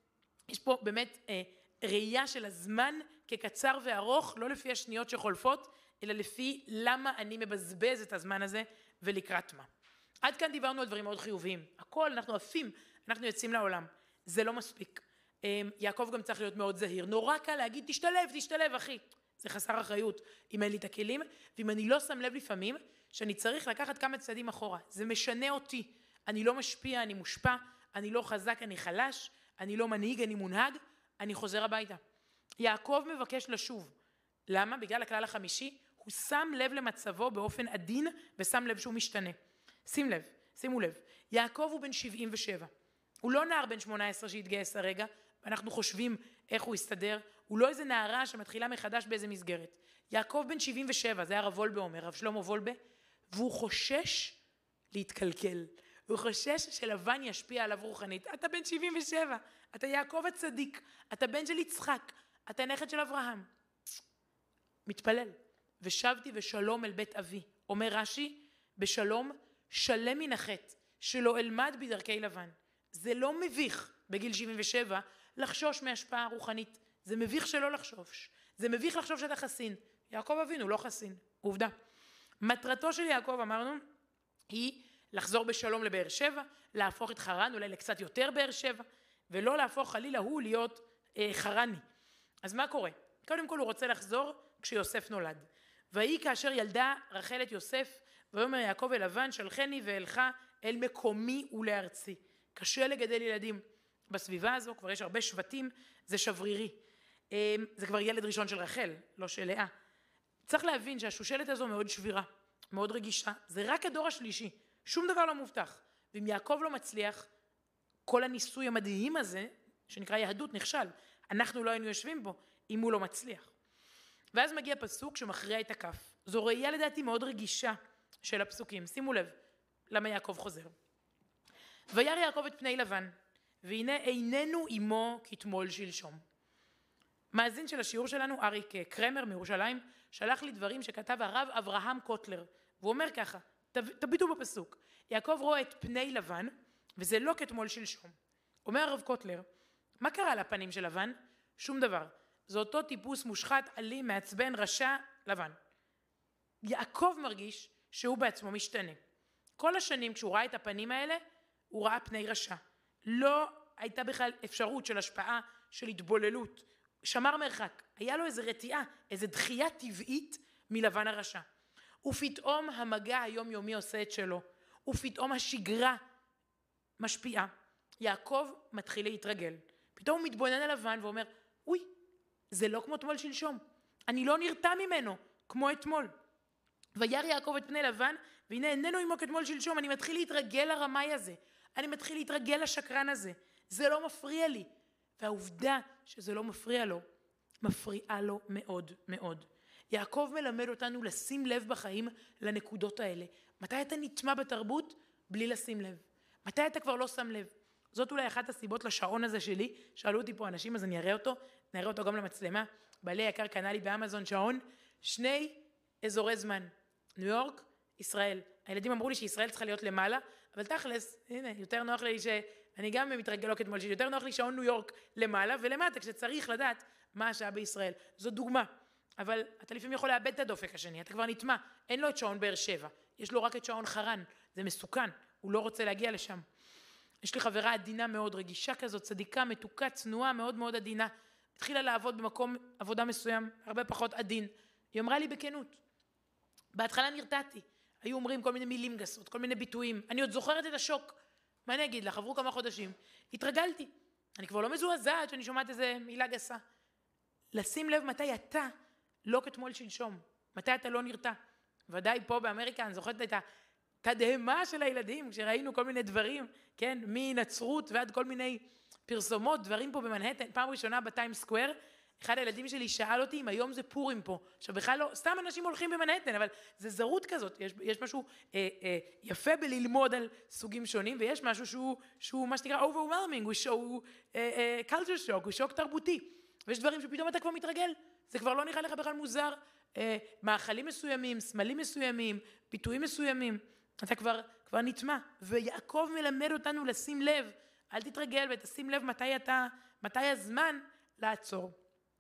שיש פה באמת ראייה של הזמן כקצר וארוך, לא לפי השניות שחולפות, אלא לפי למה אני מבזבז את הזמן הזה ולקראת מה. עד כאן דיברנו על דברים מאוד חיוביים. הכל, אנחנו עפים, אנחנו יוצאים לעולם. זה לא מספיק. יעקב גם צריך להיות מאוד זהיר. נורא קל להגיד, תשתלב, תשתלב, אחי. זה חסר אחריות אם אין לי את הכלים, ואם אני לא שם לב לפעמים, שאני צריך לקחת כמה צעדים אחורה. זה משנה אותי. אני לא משפיע, אני מושפע, אני לא חזק, אני חלש, אני לא מנהיג, אני מונהג, אני חוזר הביתה. יעקב מבקש לשוב. למה? בגלל הכלל החמישי, הוא שם לב למצבו באופן עדין, ושם לב שהוא משתנה. שים לב, שימו לב. יעקב הוא בן שבעים ושבע. הוא לא נער בן שמונה עשרה שהתגייס הרגע, ואנחנו חושבים איך הוא יסתדר, הוא לא איזה נערה שמתחילה מחדש באיזה מסגרת. יעקב בן שבעים ושבע, זה הרב וולבה אומר, רב שלמה וולבה, והוא חושש להתקלקל. הוא חושש שלבן ישפיע עליו רוחנית. אתה בן שבעים ושבע, אתה יעקב הצדיק, אתה בן של יצחק, אתה נכד של אברהם. מתפלל. ושבתי ושלום אל בית אבי. אומר רש"י, בשלום שלם מן החטא, שלא אלמד בדרכי לבן. זה לא מביך בגיל שבעים ושבע לחשוש מהשפעה רוחנית. זה מביך שלא לחשוש. זה מביך לחשוב שאתה חסין. יעקב אבינו לא חסין. עובדה. מטרתו של יעקב, אמרנו, היא לחזור בשלום לבאר שבע, להפוך את חרן אולי לקצת יותר באר שבע, ולא להפוך חלילה הוא להיות אה, חרני. אז מה קורה? קודם כל הוא רוצה לחזור כשיוסף נולד. והיא כאשר ילדה רחל את יוסף, ואומר יעקב אל לבן, שלחני ואלך אל מקומי ולארצי. קשה לגדל ילדים בסביבה הזו, כבר יש הרבה שבטים, זה שברירי. זה כבר ילד ראשון של רחל, לא של לאה. צריך להבין שהשושלת הזו מאוד שבירה, מאוד רגישה, זה רק הדור השלישי, שום דבר לא מובטח. ואם יעקב לא מצליח, כל הניסוי המדהים הזה, שנקרא יהדות, נכשל. אנחנו לא היינו יושבים בו, אם הוא לא מצליח. ואז מגיע פסוק שמכריע את הכף. זו ראייה לדעתי מאוד רגישה של הפסוקים. שימו לב למה יעקב חוזר. וירא יעקב את פני לבן, והנה איננו עמו כתמול שלשום. מאזין של השיעור שלנו, אריק קרמר מירושלים, שלח לי דברים שכתב הרב אברהם קוטלר, והוא אומר ככה, תביטו בפסוק, יעקב רואה את פני לבן, וזה לא כתמול שלשום. אומר הרב קוטלר, מה קרה לפנים של לבן? שום דבר. זה אותו טיפוס מושחת, אלים, מעצבן, רשע, לבן. יעקב מרגיש שהוא בעצמו משתנה. כל השנים כשהוא ראה את הפנים האלה, הוא ראה פני רשע. לא הייתה בכלל אפשרות של השפעה, של התבוללות. שמר מרחק. היה לו איזו רתיעה, איזו דחייה טבעית מלבן הרשע. ופתאום המגע היומיומי עושה את שלו. ופתאום השגרה משפיעה. יעקב מתחיל להתרגל. פתאום הוא מתבונן על לבן ואומר, אוי, זה לא כמו אתמול שלשום. אני לא נרתע ממנו כמו אתמול. וירא יעקב את פני לבן, והנה איננו עמו כאתמול שלשום. אני מתחיל להתרגל לרמאי הזה. אני מתחיל להתרגל לשקרן הזה. זה לא מפריע לי. והעובדה שזה לא מפריע לו, מפריעה לו מאוד מאוד. יעקב מלמד אותנו לשים לב בחיים לנקודות האלה. מתי אתה נטמע בתרבות? בלי לשים לב. מתי אתה כבר לא שם לב? זאת אולי אחת הסיבות לשעון הזה שלי. שאלו אותי פה אנשים, אז אני אראה אותו. נראה אותו גם למצלמה. בעלי יקר קנה לי באמזון שעון. שני אזורי זמן. ניו יורק, ישראל. הילדים אמרו לי שישראל צריכה להיות למעלה, אבל תכלס, הנה, יותר נוח לי שאני גם מתרגלו כתמול, שיותר נוח לי שעון ניו יורק למעלה ולמטה, כשצריך לדעת מה השעה בישראל. זו דוגמה. אבל אתה לפעמים יכול לאבד את הדופק השני, אתה כבר נטמע. אין לו את שעון באר שבע, יש לו רק את שעון חרן. זה מסוכן, הוא לא רוצה להגיע לשם. יש לי חברה עדינה מאוד, רגישה כזאת, צדיקה, מתוקה, צנועה, מאוד מאוד עדינה. התחילה לעבוד במקום עבודה מסוים, הרבה פחות עדין. היא אמרה לי בכנות, בהתחלה נרתעתי. היו אומרים כל מיני מילים גסות, כל מיני ביטויים. אני עוד זוכרת את השוק. מה אני אגיד לך? עברו כמה חודשים. התרגלתי. אני כבר לא מזועזעת שאני שומעת איזה מילה גסה. לשים לב מתי אתה לא כתמול שלשום. מתי אתה לא נרתע. ודאי פה באמריקה, אני זוכרת את התדהמה של הילדים, כשראינו כל מיני דברים, כן, מנצרות ועד כל מיני פרסומות, דברים פה במנהטן. פעם ראשונה בטיים סקוואר, אחד הילדים שלי שאל אותי אם היום זה פורים פה. עכשיו בכלל לא, סתם אנשים הולכים במנהטן, אבל זה זרות כזאת. יש, יש משהו אה, אה, יפה בללמוד על סוגים שונים, ויש משהו שהוא, שהוא מה שנקרא overwhelming, הוא, הוא אה, אה, culture shock, הוא שוק תרבותי. ויש דברים שפתאום אתה כבר מתרגל. זה כבר לא נראה לך בכלל מוזר. אה, מאכלים מסוימים, סמלים מסוימים, ביטויים מסוימים. אתה כבר, כבר נטמע. ויעקב מלמד אותנו לשים לב, אל תתרגל ותשים לב מתי אתה, מתי הזמן לעצור.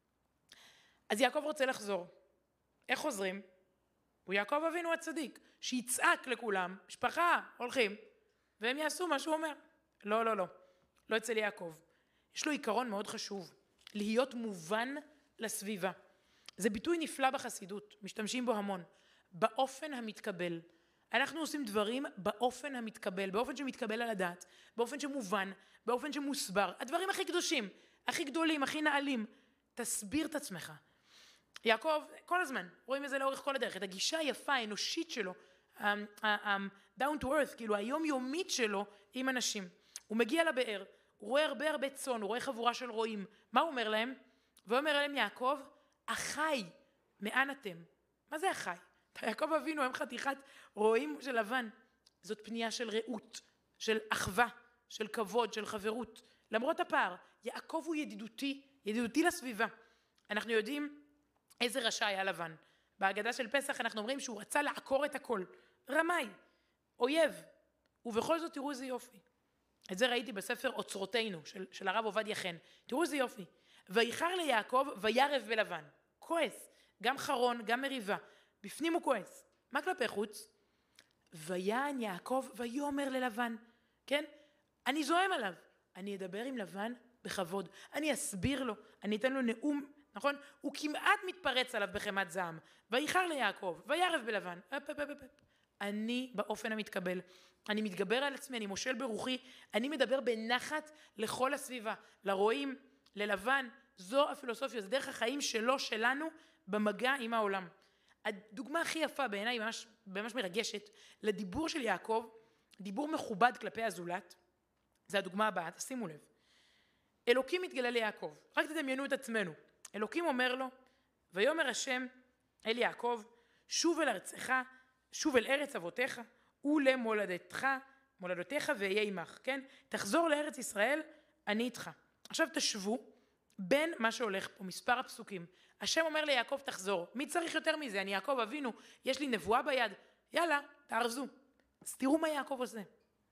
אז יעקב רוצה לחזור. איך חוזרים? הוא יעקב אבינו הצדיק, שיצעק לכולם, משפחה, הולכים, והם יעשו מה שהוא אומר. לא, לא, לא. לא אצל יעקב. יש לו עיקרון מאוד חשוב, להיות מובן לסביבה. זה ביטוי נפלא בחסידות, משתמשים בו המון. באופן המתקבל. אנחנו עושים דברים באופן המתקבל, באופן שמתקבל על הדעת, באופן שמובן, באופן שמוסבר. הדברים הכי קדושים, הכי גדולים, הכי נעלים. תסביר את עצמך. יעקב, כל הזמן, רואים את זה לאורך כל הדרך, את הגישה היפה, האנושית שלו, down to earth, כאילו היומיומית שלו עם אנשים. הוא מגיע לבאר, הוא רואה הרבה הרבה צאן, הוא רואה חבורה של רועים. מה הוא אומר להם? ואומר להם יעקב, אחי, מאן אתם? מה זה אחי? יעקב אבינו הם חתיכת רועים של לבן. זאת פנייה של רעות, של אחווה, של כבוד, של חברות. למרות הפער, יעקב הוא ידידותי, ידידותי לסביבה. אנחנו יודעים איזה רשע היה לבן. בהגדה של פסח אנחנו אומרים שהוא רצה לעקור את הכל. רמאי, אויב. ובכל זאת תראו איזה יופי. את זה ראיתי בספר אוצרותינו של, של הרב עובדיה חן. תראו איזה יופי. ויחר ליעקב וירב בלבן. כועס. גם חרון, גם מריבה. בפנים הוא כועס. מה כלפי חוץ? ויען יעקב ויאמר ללבן. כן? אני זועם עליו. אני אדבר עם לבן בכבוד. אני אסביר לו. אני אתן לו נאום, נכון? הוא כמעט מתפרץ עליו בחמת זעם. ויחר ליעקב וירב בלבן. אפ, אפ, אפ, אפ. אני באופן המתקבל. אני מתגבר על עצמי, אני מושל ברוחי. אני מדבר בנחת לכל הסביבה. לרועים, ללבן. זו הפילוסופיה, זה דרך החיים שלו, שלנו, במגע עם העולם. הדוגמה הכי יפה בעיניי, ממש, ממש מרגשת, לדיבור של יעקב, דיבור מכובד כלפי הזולת, זה הדוגמה הבאה, תשימו לב. אלוקים מתגלה ליעקב, רק תדמיינו את עצמנו. אלוקים אומר לו, ויאמר השם אל יעקב, שוב אל ארצך, שוב אל ארץ אבותיך, ולמולדתך, מולדתך ואהיה עמך, כן? תחזור לארץ ישראל, אני איתך. עכשיו תשבו בין מה שהולך פה, מספר הפסוקים. השם אומר ליעקב תחזור. מי צריך יותר מזה? אני יעקב אבינו, יש לי נבואה ביד. יאללה, תארזו. אז תראו מה יעקב עושה.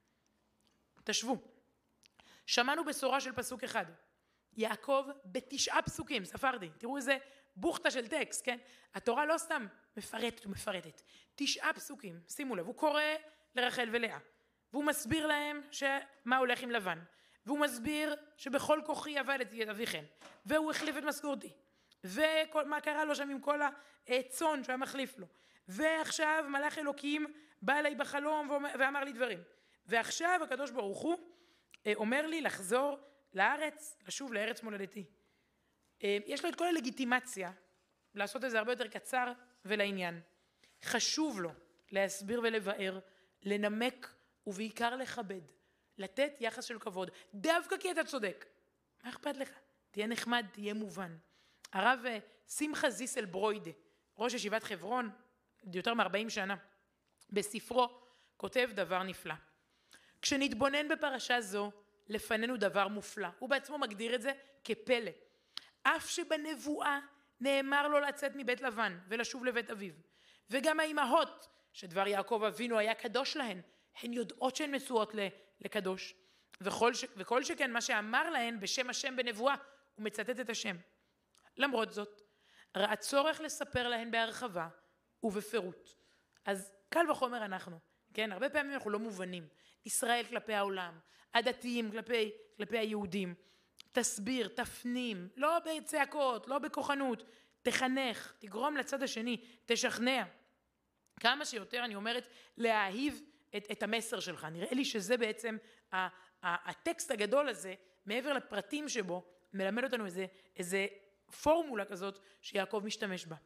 תשבו. שמענו בשורה של פסוק אחד. יעקב בתשעה פסוקים, ספרתי. תראו איזה בוכתה של טקסט, כן? התורה לא סתם מפרטת ומפרטת. תשעה פסוקים, שימו לב, הוא קורא לרחל ולאה. והוא מסביר להם שמה הולך עם לבן. והוא מסביר שבכל כוחי עבדתי את אביכם. והוא החליף את משכורתי. ומה קרה לו שם עם כל הצאן שהוא היה מחליף לו. ועכשיו מלאך אלוקים בא אליי בחלום ואמר לי דברים. ועכשיו הקדוש ברוך הוא אומר לי לחזור לארץ, לשוב לארץ מולדתי. יש לו את כל הלגיטימציה לעשות את זה הרבה יותר קצר ולעניין. חשוב לו להסביר ולבאר, לנמק ובעיקר לכבד, לתת יחס של כבוד, דווקא כי אתה צודק. מה אכפת לך? תהיה נחמד, תהיה מובן. הרב שמחה זיסל ברוידה, ראש ישיבת חברון, יותר מ-ארבעים שנה, בספרו כותב דבר נפלא. כשנתבונן בפרשה זו, לפנינו דבר מופלא. הוא בעצמו מגדיר את זה כפלא. אף שבנבואה נאמר לו לצאת מבית לבן ולשוב לבית אביו. וגם האימהות, שדבר יעקב אבינו היה קדוש להן, הן יודעות שהן מצוות לקדוש. וכל, ש... וכל שכן מה שאמר להן בשם השם בנבואה, הוא מצטט את השם. למרות זאת, ראה צורך לספר להן בהרחבה ובפירוט. אז קל וחומר אנחנו, כן? הרבה פעמים אנחנו לא מובנים. ישראל כלפי העולם, הדתיים כלפי, כלפי היהודים. תסביר, תפנים, לא בצעקות, לא בכוחנות. תחנך, תגרום לצד השני, תשכנע. כמה שיותר, אני אומרת, להאהיב את, את המסר שלך. נראה לי שזה בעצם ה, ה, הטקסט הגדול הזה, מעבר לפרטים שבו, מלמד אותנו איזה, איזה פורמולה כזאת שיעקב משתמש בה.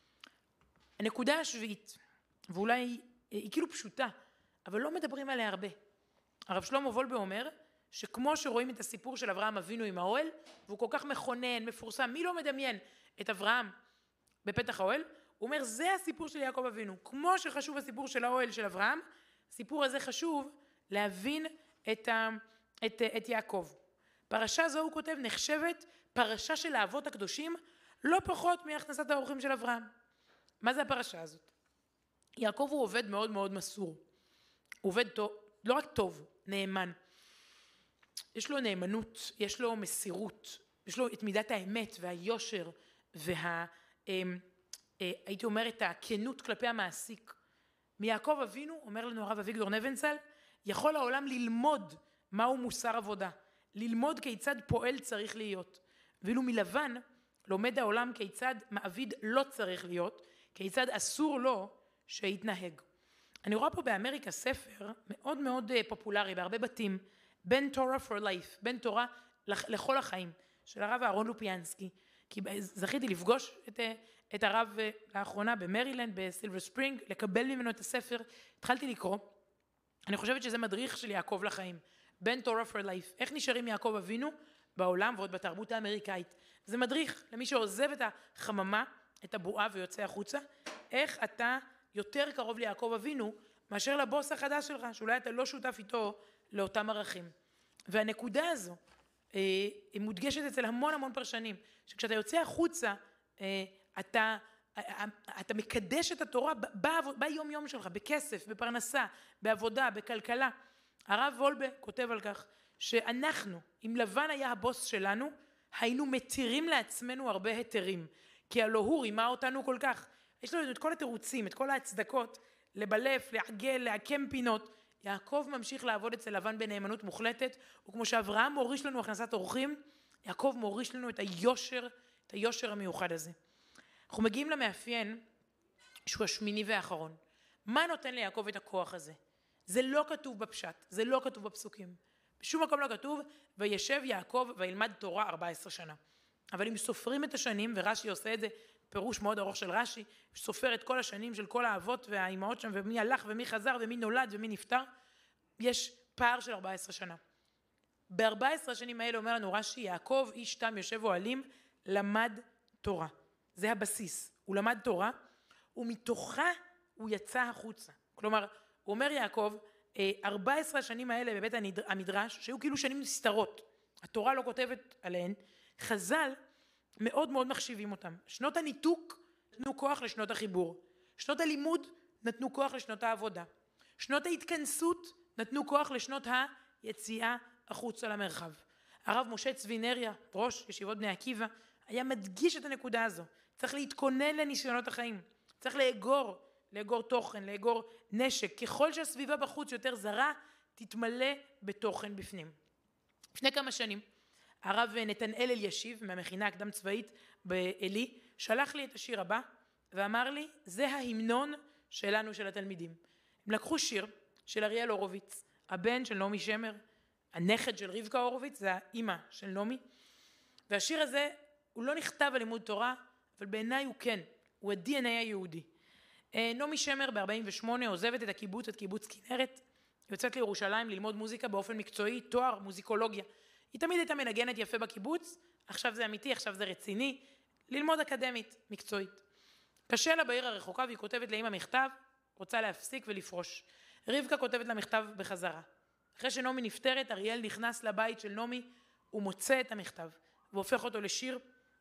הנקודה השביעית, ואולי היא, היא כאילו פשוטה, אבל לא מדברים עליה הרבה. הרב שלמה וולבה אומר, שכמו שרואים את הסיפור של אברהם אבינו עם האוהל, והוא כל כך מכונן, מפורסם, מי לא מדמיין את אברהם בפתח האוהל? הוא אומר, זה הסיפור של יעקב אבינו. כמו שחשוב הסיפור של האוהל של אברהם, הסיפור הזה חשוב להבין את, ה, את, את יעקב. פרשה זו הוא כותב נחשבת פרשה של האבות הקדושים, לא פחות מהכנסת האורחים של אברהם. מה זה הפרשה הזאת? יעקב הוא עובד מאוד מאוד מסור. הוא עובד טוב, לא רק טוב, נאמן. יש לו נאמנות, יש לו מסירות, יש לו את מידת האמת והיושר וה... הייתי אומרת, הכנות כלפי המעסיק. מיעקב אבינו, אומר לנו הרב אביגדור נבנצל, יכול העולם ללמוד מהו מוסר עבודה, ללמוד כיצד פועל צריך להיות. ואילו מלבן לומד העולם כיצד מעביד לא צריך להיות, כיצד אסור לו שיתנהג. אני רואה פה באמריקה ספר מאוד מאוד פופולרי בהרבה בתים, בן תורה for life, בן תורה לכל החיים, של הרב אהרון לופיאנסקי, כי זכיתי לפגוש את, את הרב לאחרונה במרילנד, בסילבר ספרינג, לקבל ממנו את הספר, התחלתי לקרוא, אני חושבת שזה מדריך של יעקב לחיים, בן תורה for life. איך נשארים יעקב אבינו בעולם ועוד בתרבות האמריקאית? זה מדריך למי שעוזב את החממה, את הבועה ויוצא החוצה, איך אתה יותר קרוב ליעקב אבינו מאשר לבוס החדש שלך, שאולי אתה לא שותף איתו לאותם ערכים. והנקודה הזו אה, היא מודגשת אצל המון המון פרשנים, שכשאתה יוצא החוצה, אה, אתה, אה, אתה מקדש את התורה ביום יום שלך, בכסף, בפרנסה, בעבודה, בכלכלה. הרב וולבה כותב על כך שאנחנו, אם לבן היה הבוס שלנו, היינו מתירים לעצמנו הרבה היתרים, כי הלא הוא רימה אותנו כל כך. יש לנו את כל התירוצים, את כל ההצדקות, לבלף, לעגל, לעקם פינות. יעקב ממשיך לעבוד אצל לבן בנאמנות מוחלטת, וכמו שאברהם מוריש לנו הכנסת אורחים, יעקב מוריש לנו את היושר, את היושר המיוחד הזה. אנחנו מגיעים למאפיין שהוא השמיני והאחרון. מה נותן ליעקב את הכוח הזה? זה לא כתוב בפשט, זה לא כתוב בפסוקים. בשום מקום לא כתוב, וישב יעקב וילמד תורה ארבע עשרה שנה. אבל אם סופרים את השנים, ורש"י עושה את זה, פירוש מאוד ארוך של רש"י, סופר את כל השנים של כל האבות והאימהות שם, ומי הלך ומי חזר ומי נולד ומי נפטר, יש פער של ארבע עשרה שנה. ב-ארבע עשרה השנים האלה אומר לנו רש"י, יעקב איש תם יושב אוהלים, למד תורה. זה הבסיס. הוא למד תורה, ומתוכה הוא יצא החוצה. כלומר, הוא אומר יעקב, ארבע עשרה השנים האלה בבית המדרש, שהיו כאילו שנים נסתרות, התורה לא כותבת עליהן, חז"ל מאוד מאוד מחשיבים אותם. שנות הניתוק נתנו כוח לשנות החיבור. שנות הלימוד נתנו כוח לשנות העבודה. שנות ההתכנסות נתנו כוח לשנות היציאה החוצה למרחב. הרב משה צבי נריה, ראש ישיבות בני עקיבא, היה מדגיש את הנקודה הזו. צריך להתכונן לניסיונות החיים. צריך לאגור, לאגור תוכן, לאגור נשק. ככל שהסביבה בחוץ יותר זרה, תתמלא בתוכן בפנים. לפני כמה שנים, הרב נתנאל אלישיב מהמכינה הקדם צבאית באלי, שלח לי את השיר הבא ואמר לי, זה ההמנון שלנו של התלמידים. הם לקחו שיר של אריאל הורוביץ, הבן של נעמי שמר, הנכד של רבקה הורוביץ, זה האימא של נעמי, והשיר הזה הוא לא נכתב על לימוד תורה, אבל בעיניי הוא כן, הוא ה-די אן איי היהודי. נעמי שמר ב-ארבעים ושמונה עוזבת את הקיבוץ, את קיבוץ כנרת, יוצאת לירושלים ללמוד מוזיקה באופן מקצועי, תואר מוזיקולוגיה. היא תמיד הייתה מנגנת יפה בקיבוץ, עכשיו זה אמיתי, עכשיו זה רציני, ללמוד אקדמית, מקצועית. קשה לה בעיר הרחוקה והיא כותבת לאמא מכתב, רוצה להפסיק ולפרוש. רבקה כותבת לה מכתב בחזרה. אחרי שנעמי נפטרת, אריאל נכנס לבית של נעמי, הוא מוצא את המכתב, והופך אותו לשיר,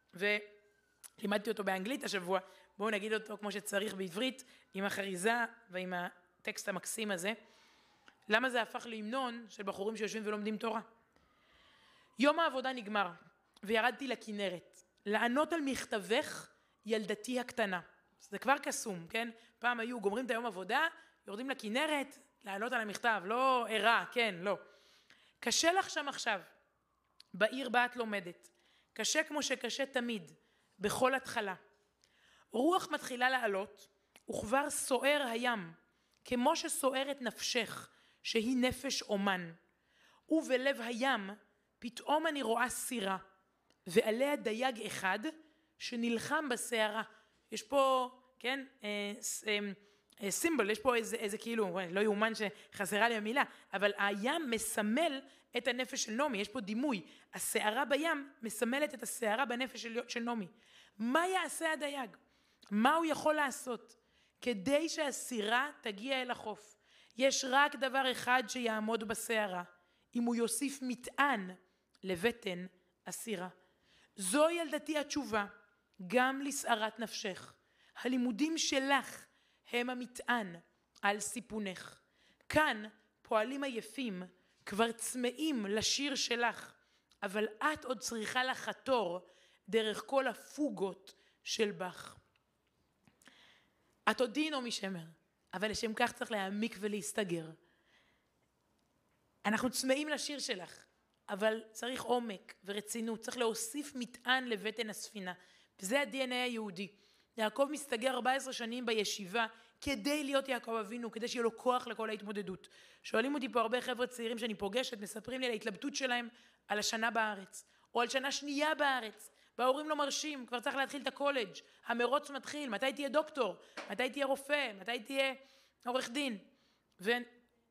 ולימדתי אותו באנגלית השבוע, בואו נגיד אותו כמו שצריך בעברית, עם החריזה ועם הטקסט המקסים הזה. למה זה הפך להמנון של בחורים שיושבים ולומדים תורה? יום העבודה נגמר, וירדתי לכנרת, לענות על מכתבך ילדתי הקטנה. זה כבר קסום, כן? פעם היו גומרים את היום עבודה, יורדים לכנרת, לענות על המכתב, לא ערה, כן, לא. קשה לך שם עכשיו, בעיר בה את לומדת, קשה כמו שקשה תמיד, בכל התחלה. רוח מתחילה לעלות, וכבר סוער הים, כמו שסוערת נפשך, שהיא נפש אומן. ובלב הים, פתאום אני רואה סירה, ועליה דייג אחד שנלחם בסערה. יש פה, כן, אה, אה, סימבול, יש פה איזה, איזה כאילו, לא יאומן שחסרה לי המילה, אבל הים מסמל את הנפש של נעמי, יש פה דימוי. הסערה בים מסמלת את הסערה בנפש של, של נעמי. מה יעשה הדייג? מה הוא יכול לעשות כדי שהסירה תגיע אל החוף? יש רק דבר אחד שיעמוד בסערה, אם הוא יוסיף מטען לבטן הסירה. זו ילדתי התשובה, גם לסערת נפשך. הלימודים שלך הם המטען על סיפונך. כאן פועלים עייפים כבר צמאים לשיר שלך, אבל את עוד צריכה לחתור דרך כל הפוגות של בך. את עודי נעמי שמר, אבל לשם כך צריך להעמיק ולהסתגר. אנחנו צמאים לשיר שלך, אבל צריך עומק ורצינות, צריך להוסיף מטען לבטן הספינה, וזה ה-די אן איי היהודי. יעקב מסתגר ארבע עשרה שנים בישיבה, כדי להיות יעקב אבינו, כדי שיהיה לו כוח לכל ההתמודדות. שואלים אותי פה הרבה חבר'ה צעירים שאני פוגשת, מספרים לי על ההתלבטות שלהם על השנה בארץ, או על שנה שנייה בארץ, וההורים לא מרשים, כבר צריך להתחיל את הקולג', המרוץ מתחיל, מתי תהיה דוקטור, מתי תהיה רופא, מתי תהיה עורך דין.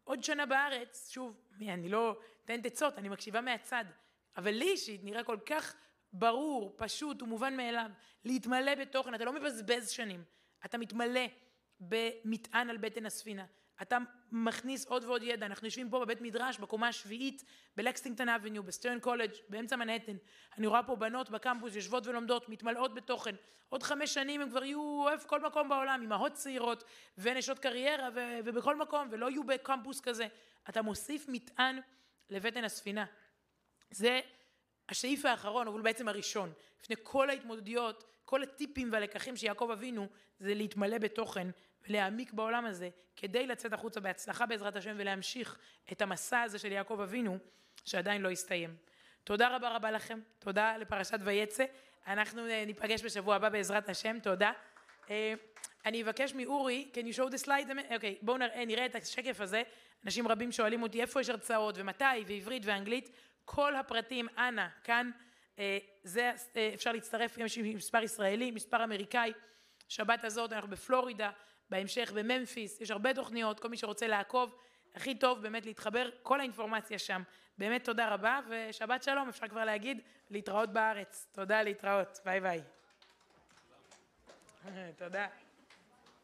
עוד שנה בארץ, שוב, אני לא אתן עצות, אני מקשיבה מהצד, אבל לי אישית נראה כל כך ברור, פשוט ומובן מאליו, להתמלא בתוכן, אתה לא מבזבז שנים, אתה מתמלא במטען על בטן הספינה, אתה מכניס עוד ועוד ידע, אנחנו יושבים פה בבית מדרש, בקומה השביעית, בלקסטינגטון אבניו, בסטרן קולג', באמצע מנהטן, אני רואה פה בנות בקמפוס, יושבות ולומדות, מתמלאות בתוכן, עוד חמש שנים הם כבר יהיו אוהב כל מקום בעולם, אמהות צעירות ונשות קריירה ו- ובכל מקום, ולא יהיו בקמפוס כזה, אתה מוסיף מטען לבטן הספינה, זה השאיף האחרון, אבל בעצם הראשון, לפני כל ההתמודדויות, כל הטיפים והלקחים שיעקב אבינו, זה להתמלא בתוכן ולהעמיק בעולם הזה, כדי לצאת החוצה בהצלחה בעזרת השם ולהמשיך את המסע הזה של יעקב אבינו, שעדיין לא הסתיים. תודה רבה רבה לכם, תודה לפרשת ויצא, אנחנו ניפגש בשבוע הבא בעזרת השם, תודה. אני אבקש מאורי, can you show the slide? אוקיי, בואו נראה, נראה את השקף הזה, אנשים רבים שואלים אותי איפה יש הרצאות ומתי, ועברית ואנגלית, כל הפרטים, אנא, כאן, זה אפשר להצטרף, יש מספר ישראלי, מספר אמריקאי, שבת הזאת אנחנו בפלורידה, בהמשך בממפיס, יש הרבה תוכניות, כל מי שרוצה לעקוב, הכי טוב באמת להתחבר, כל האינפורמציה שם. באמת תודה רבה, ושבת שלום, אפשר כבר להגיד, להתראות בארץ. תודה, להתראות. ביי ביי. תודה.